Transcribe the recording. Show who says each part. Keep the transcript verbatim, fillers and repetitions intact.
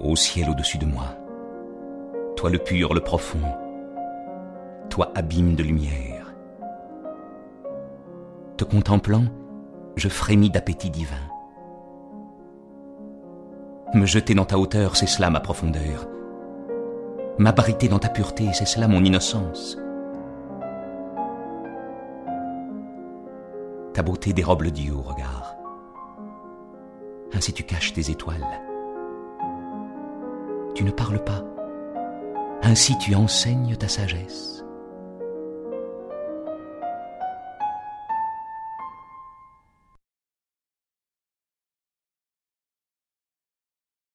Speaker 1: Ô ciel au-dessus de moi, toi le pur, le profond, toi abîme de lumière. Te contemplant, je frémis d'appétit divin. Me jeter dans ta hauteur, c'est cela ma profondeur. M'abriter dans ta pureté, c'est cela mon innocence. Ta beauté dérobe le Dieu au regard. Ainsi tu caches tes étoiles. Tu ne parles pas. Ainsi tu enseignes ta sagesse.